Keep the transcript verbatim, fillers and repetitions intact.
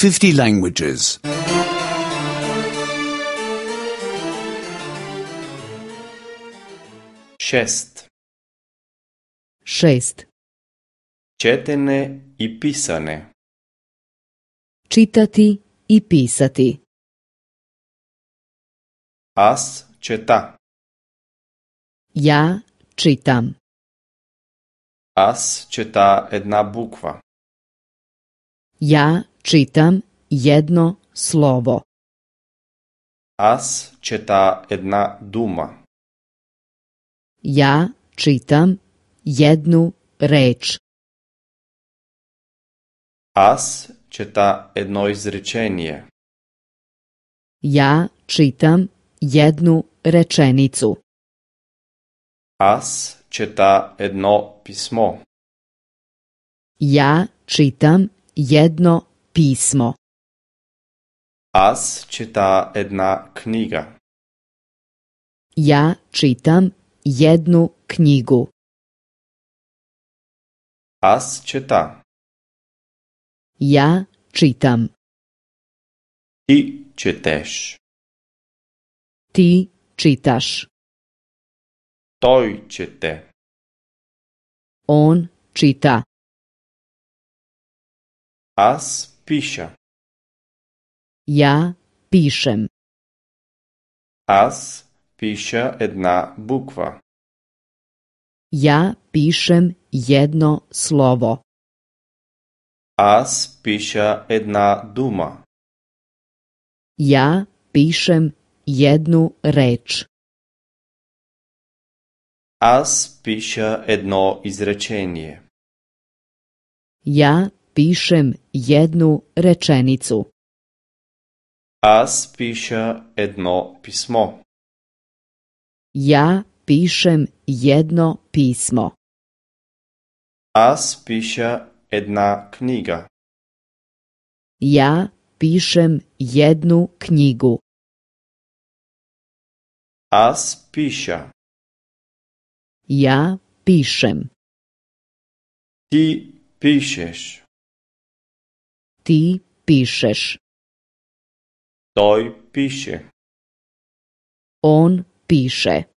fifty languages. Šest. Šest. Четене и писане. Čitati i pisati. Аз чета. Ja čitam. Аз чета една буква. Ja čitam jedno slovo. Аз чета една дума. Ja čitam jednu reč. Аз чета едно изречение. Ja čitam jednu rečenicu. Аз чета едно писмо. Ja čitam jedno pismo. Аз чета една книга. Ja čitam jednu knjigu. Аз чета. Ja čitam. Ти четеш. Ti čitaš. Той чете. On čita. Аз пиша. Ja pišem. Аз пиша една буква. Ja pišem jedno slovo. Аз пиша една дума. Ja pišem jednu reč. Аз пиша едно изречение. Ja pišem jednu rečenicu. Аз пиша едно писмо. Ja pišem jedno pismo. Аз пиша една книга. Ja pišem jednu knjigu. Аз пиша. Ja pišem. Ти пишеш. Ti pišeš. Той пише. On piše.